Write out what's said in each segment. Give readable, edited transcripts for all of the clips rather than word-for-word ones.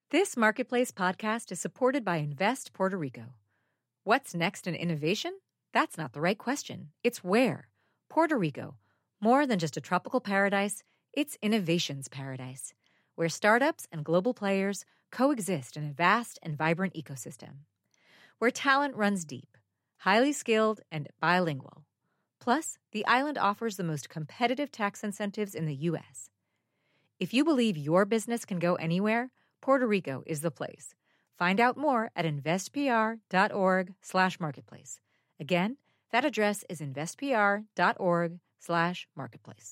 This Marketplace podcast is supported by Invest Puerto Rico. What's next in innovation? That's not the right question. It's where. Puerto Rico. More than just a tropical paradise, it's innovation's paradise, where startups and global players coexist in a vast and vibrant ecosystem. Where talent runs deep, highly skilled, and bilingual. Plus, the island offers the most competitive tax incentives in the U.S. If you believe your business can go anywhere, Puerto Rico is the place. Find out more at investpr.org/marketplace. Again, that address is investpr.org/marketplace.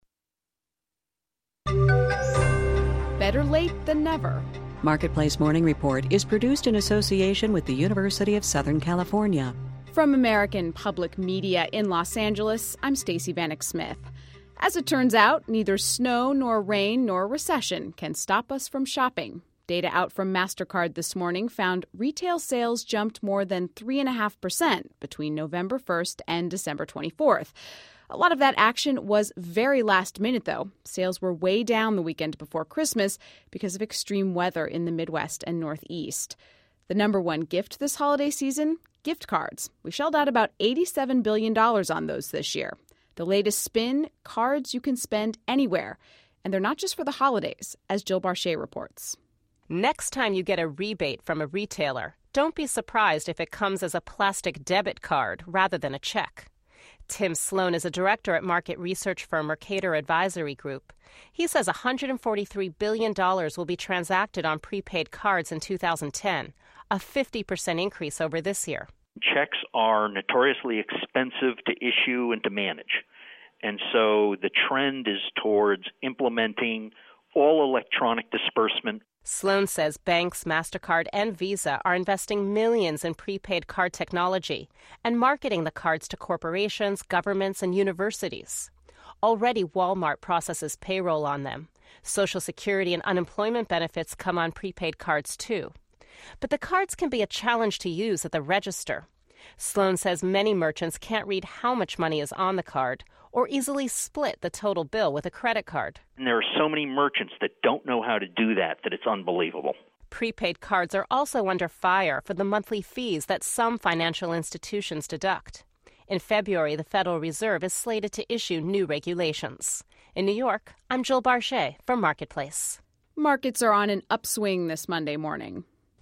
Better late than never. Marketplace Morning Report is produced in association with the University of Southern California. From American Public Media in Los Angeles, I'm Stacey Vanek Smith. As it turns out, neither snow nor rain nor recession can stop us from shopping. Data out from MasterCard this morning found retail sales jumped more than 3.5% between November 1st and December 24th. A lot of that action was very last minute, though. Sales were way down the weekend before Christmas because of extreme weather in the Midwest and Northeast. The number one gift this holiday season? Gift cards. We shelled out about $87 billion on those this year. The latest spin, cards you can spend anywhere. And they're not just for the holidays, as Jill Barchet reports. Next time you get a rebate from a retailer, don't be surprised if it comes as a plastic debit card rather than a check. Tim Sloan is a director at market research firm Mercator Advisory Group. He says $143 billion will be transacted on prepaid cards in 2010, a 50% increase over this year. Checks are notoriously expensive to issue and to manage. And so the trend is towards implementing all electronic disbursement. Sloan says banks, MasterCard, and Visa are investing millions in prepaid card technology and marketing the cards to corporations, governments, and universities. Already, Walmart processes payroll on them. Social Security and unemployment benefits come on prepaid cards, too. But the cards can be a challenge to use at the register. Sloan says many merchants can't read how much money is on the card or easily split the total bill with a credit card. And there are so many merchants that don't know how to do that it's unbelievable. Prepaid cards are also under fire for the monthly fees that some financial institutions deduct. In February, the Federal Reserve is slated to issue new regulations. In New York, I'm Jill Barchet for Marketplace. Markets are on an upswing this Monday morning.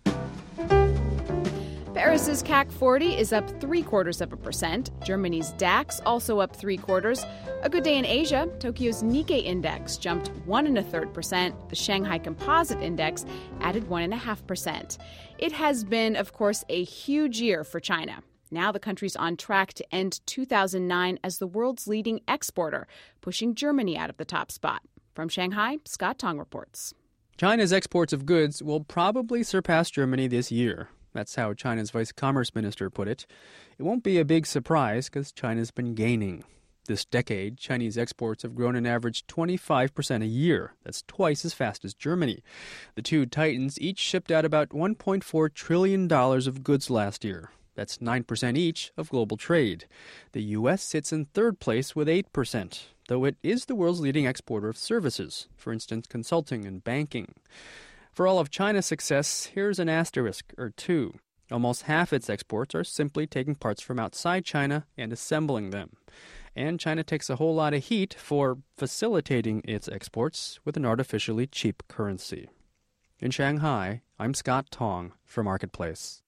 Paris's CAC 40 is up 0.75%. Germany's DAX also up 0.75%. A good day in Asia. Tokyo's Nikkei index jumped 1.33%. The Shanghai Composite Index added 1.5%. It has been, of course, a huge year for China. Now the country's on track to end 2009 as the world's leading exporter, pushing Germany out of the top spot. From Shanghai, Scott Tong reports. China's exports of goods will probably surpass Germany this year. That's how China's vice commerce minister put it. It won't be a big surprise because China's been gaining. This decade, Chinese exports have grown an average 25% a year. That's twice as fast as Germany. The two titans each shipped out about $1.4 trillion of goods last year. That's 9% each of global trade. The U.S. sits in third place with 8%, though it is the world's leading exporter of services, for instance, consulting and banking. For all of China's success, here's an asterisk or two. Almost half its exports are simply taking parts from outside China and assembling them. And China takes a whole lot of heat for facilitating its exports with an artificially cheap currency. In Shanghai, I'm Scott Tong for Marketplace.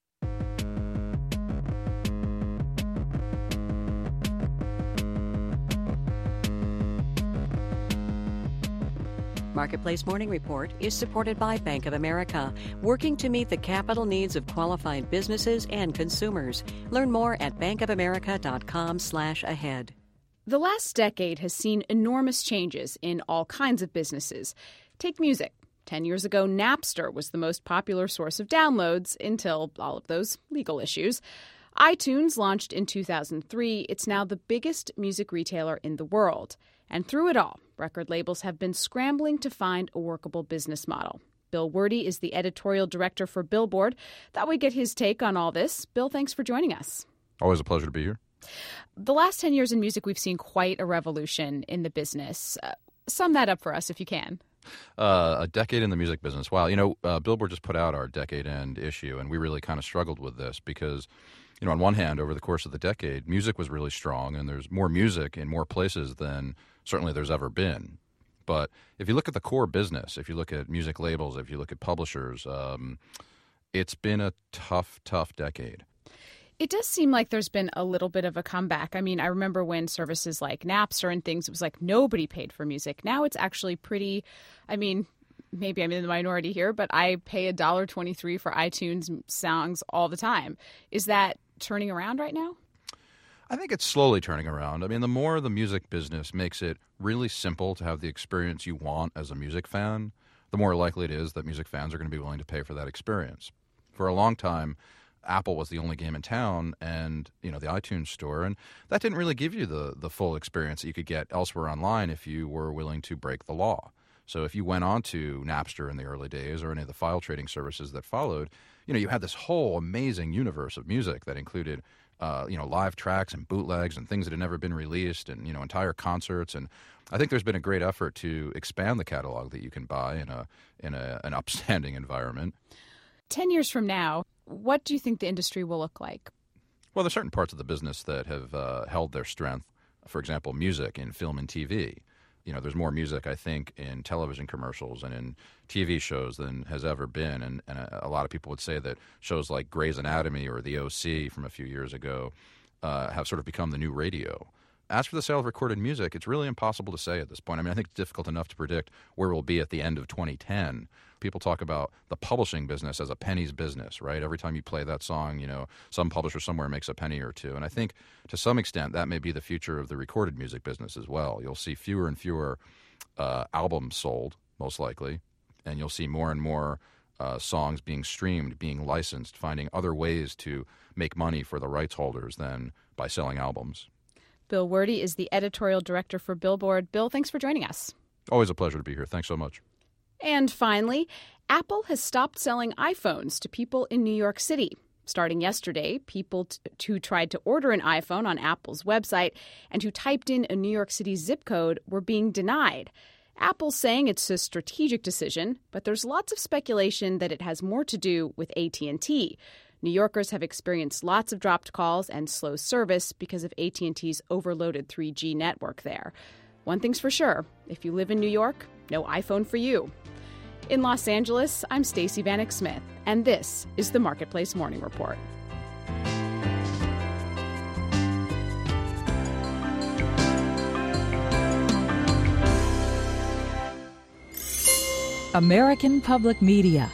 Marketplace Morning Report is supported by Bank of America, working to meet the capital needs of qualified businesses and consumers. Learn more at bankofamerica.com/ahead. The last decade has seen enormous changes in all kinds of businesses. Take music. 10 years ago, Napster was the most popular source of downloads until all of those legal issues. iTunes launched in 2003. It's now the biggest music retailer in the world. And through it all, record labels have been scrambling to find a workable business model. Bill Werde is the editorial director for Billboard. Thought we'd get his take on all this. Bill, thanks for joining us. Always a pleasure to be here. The last 10 years in music, we've seen quite a revolution in the business. Sum that up for us if you can. A decade in the music business. Wow. Billboard just put out our decade-end issue, and we really kind of struggled with this because, on one hand, over the course of the decade, music was really strong, and there's more music in more places than certainly there's ever been. But if you look at the core business, if you look at music labels, if you look at publishers, it's been a tough decade. It does seem like there's been a little bit of a comeback. I mean, I remember when services like Napster and things, it was like nobody paid for music. Now it's actually pretty, maybe I'm in the minority here, but I pay $1.23 for iTunes songs all the time. Is that turning around right now? I think it's slowly turning around. The more the music business makes it really simple to have the experience you want as a music fan, the more likely it is that music fans are going to be willing to pay for that experience. For a long time, Apple was the only game in town and, the iTunes store, and that didn't really give you the full experience that you could get elsewhere online if you were willing to break the law. So if you went on to Napster in the early days or any of the file trading services that followed, you had this whole amazing universe of music that included, live tracks and bootlegs and things that had never been released and, entire concerts. And I think there's been a great effort to expand the catalog that you can buy in an upstanding environment. 10 years from now, what do you think the industry will look like? Well, there's certain parts of the business that have held their strength. For example, music in film and TV. There's more music, I think, in television commercials and in TV shows than has ever been. And a lot of people would say that shows like Grey's Anatomy or The OC from a few years ago have sort of become the new radio. As for the sale of recorded music, it's really impossible to say at this point. I think it's difficult enough to predict where we'll be at the end of 2010. People talk about the publishing business as a penny's business, right? Every time you play that song, some publisher somewhere makes a penny or two. And I think to some extent that may be the future of the recorded music business as well. You'll see fewer and fewer albums sold, most likely, and you'll see more and more songs being streamed, being licensed, finding other ways to make money for the rights holders than by selling albums. Bill Werde is the editorial director for Billboard. Bill, thanks for joining us. Always a pleasure to be here. Thanks so much. And finally, Apple has stopped selling iPhones to people in New York City. Starting yesterday, people who tried to order an iPhone on Apple's website and who typed in a New York City zip code were being denied. Apple's saying it's a strategic decision, but there's lots of speculation that it has more to do with AT&T. New Yorkers have experienced lots of dropped calls and slow service because of AT&T's overloaded 3G network there. One thing's for sure, if you live in New York, no iPhone for you. In Los Angeles, I'm Stacey Vanek Smith, and this is the Marketplace Morning Report. American Public Media.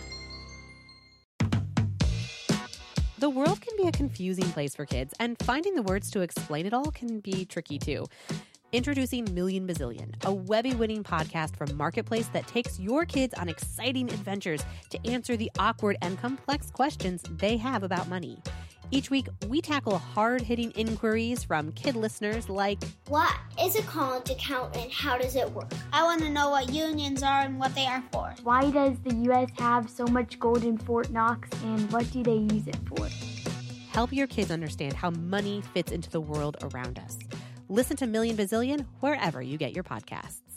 The world can be a confusing place for kids, and finding the words to explain it all can be tricky too. Introducing Million Bazillion, a Webby-winning podcast from Marketplace that takes your kids on exciting adventures to answer the awkward and complex questions they have about money. Each week, we tackle hard-hitting inquiries from kid listeners like, what is a college account and how does it work? I want to know what unions are and what they are for. Why does the U.S. have so much gold in Fort Knox and what do they use it for? Help your kids understand how money fits into the world around us. Listen to Million Bazillion wherever you get your podcasts.